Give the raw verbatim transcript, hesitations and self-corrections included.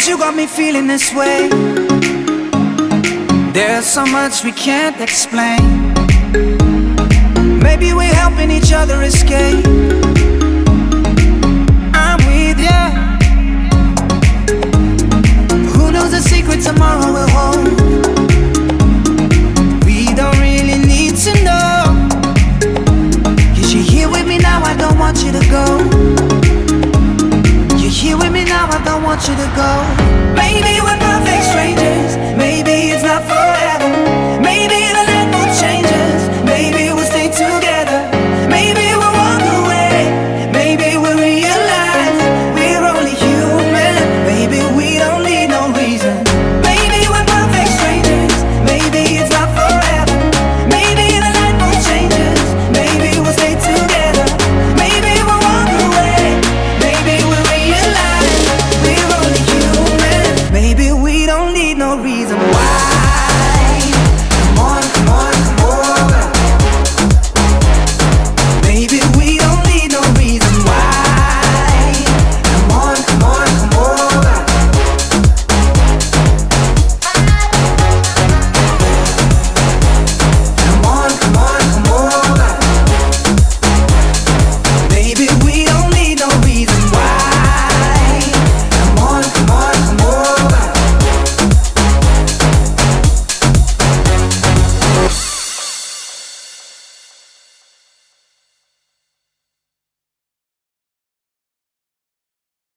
You got me feeling this way. There's so much we can't explain. Maybe we're helping each other escape. I'm with ya. Who knows the secret tomorrow will hold? We don't really need to know. 'Cause you're here with me now, I don't want you to go. You're here with me now, I don't want you to go. Maybe we're